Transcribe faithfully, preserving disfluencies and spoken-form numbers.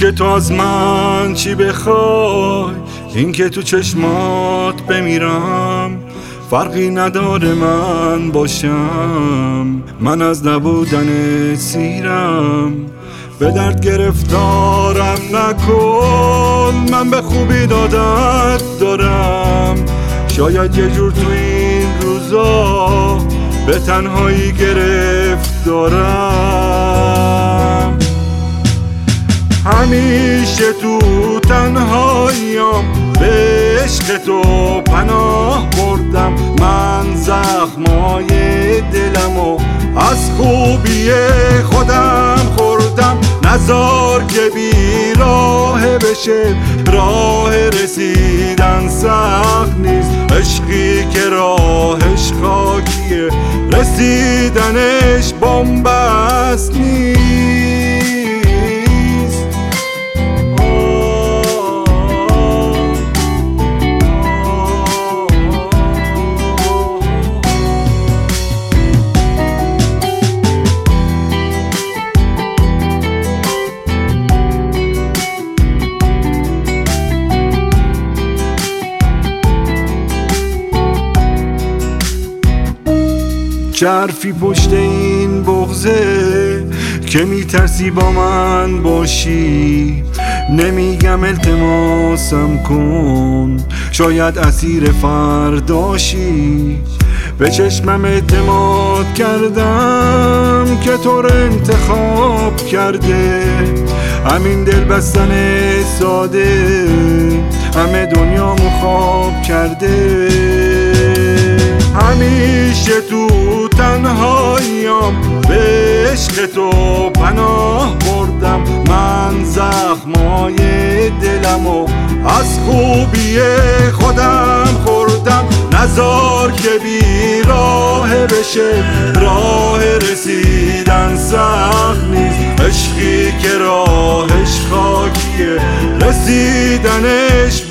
که تو از من چی بخوای، این که تو چشمات بمیرم فرقی نداره من باشم. من از نبودن سیرم، به درد گرفتارم نکن، من به خوبی دادت دارم. شاید یه جور تو این روزا به تنهایی گرفتارم. همیشه تو تنهاییم به عشق تو پناه بردم. من زخمای دلمو از خوبی خودم خوردم. نزار که بی راه بشه، راه رسیدن سخت نیست. عشقی که راهش خاکیه، رسیدنش بن‌بست نیست. چه حرفی پشت این بغضه که میترسی با من باشی؟ نمیگم التماسم کن، شاید اسیر فرداشی. به چشمم اعتماد کردم که تو رو انتخاب کرده. همین دل بستن ساده همه دنیامو خواب کرده. همیشه تو تنهاییم به عشق تو پناه بردم. من زخمای دلمو از خوبی خودم خوردم. نزار که بی راه بشه، راه رسیدن سخت نیست. عشقی که راهش خاکیه، رسیدنش